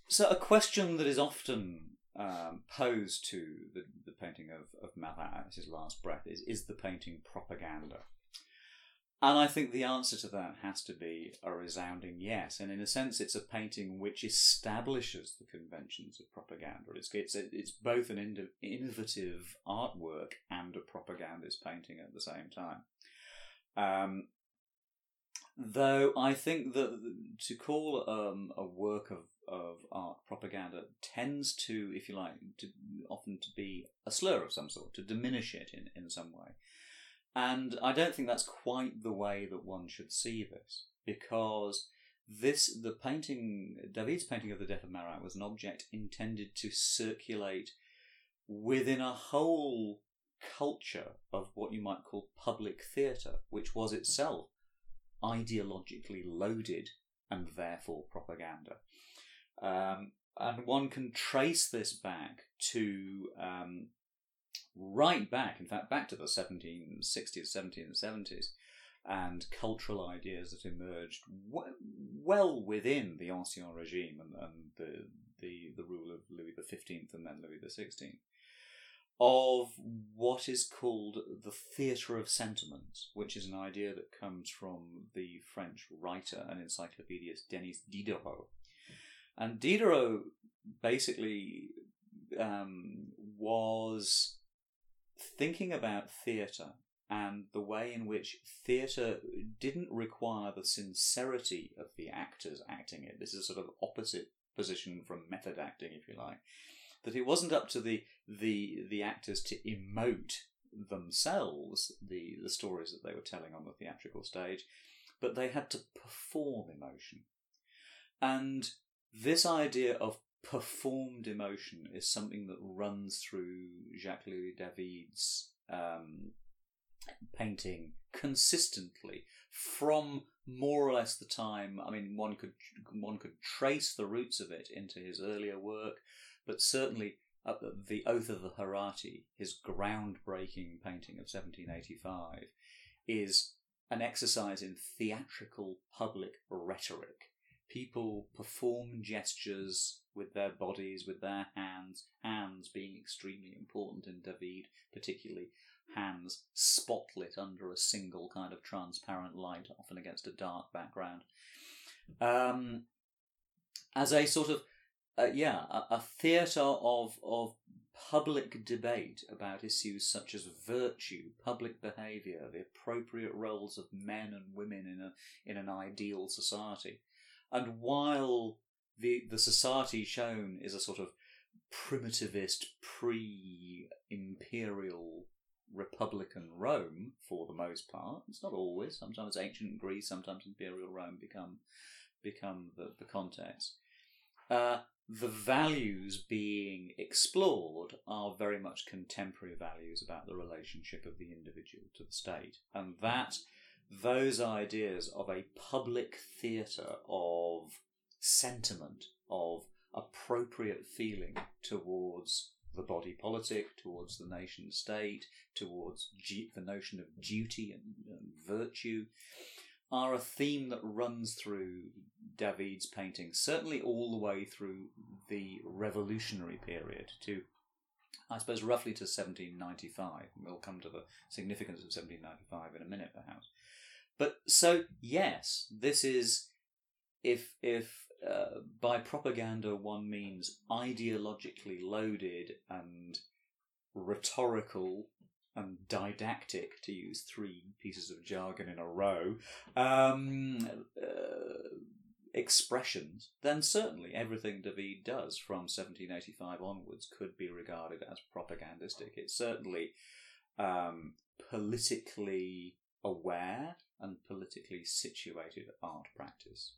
So a question that is often posed to the painting of Marat at his last breath is the painting propaganda? And I think the answer to that has to be a resounding yes. And in a sense, it's a painting which establishes the conventions of propaganda. It's both an innovative artwork and a propagandist painting at the same time. Though I think that to call a work of art propaganda tends to, if you like, often to be a slur of some sort, to diminish it in some way. And I don't think that's quite the way that one should see this, because David's painting of the Death of Marat was an object intended to circulate within a whole culture of what you might call public theatre, which was itself ideologically loaded and therefore propaganda. And one can trace this back to right back, in fact, back to the 1760s, 1770s, and cultural ideas that emerged well within the Ancien Regime and the rule of Louis XV and then Louis XVI, of what is called the theatre of sentiment, which is an idea that comes from the French writer and encyclopedist Denis Diderot. And Diderot basically was thinking about theatre and the way in which theatre didn't require the sincerity of the actors acting it. This is a sort of opposite position from method acting, if you like. That it wasn't up to the actors to emote themselves the stories that they were telling on the theatrical stage, but they had to perform emotion. And this idea of performed emotion is something that runs through Jacques-Louis David's painting consistently from more or less the time. I mean, one could trace the roots of it into his earlier work, but certainly the Oath of the Hierarchy, his groundbreaking painting of 1785, is an exercise in theatrical public rhetoric. People perform gestures with their bodies, with their hands being extremely important in David, particularly hands spotlit under a single kind of transparent light, often against a dark background. As a sort of, a theatre of public debate about issues such as virtue, public behaviour, the appropriate roles of men and women in an ideal society. And while the society shown is a sort of primitivist, pre-imperial republican Rome, for the most part, it's not always, sometimes ancient Greece, sometimes imperial Rome become the context. The values being explored are very much contemporary values about the relationship of the individual to the state. And those ideas of a public theatre of sentiment, of appropriate feeling towards the body politic, towards the nation state, towards the notion of duty and virtue, are a theme that runs through David's painting, certainly all the way through the revolutionary period to, I suppose, roughly to 1795. We'll come to the significance of 1795 in a minute, perhaps. But so, yes, this is, if by propaganda one means ideologically loaded and rhetorical and didactic, to use three pieces of jargon in a row, expressions, then certainly everything David does from 1785 onwards could be regarded as propagandistic. It's certainly politically aware and politically situated art practice.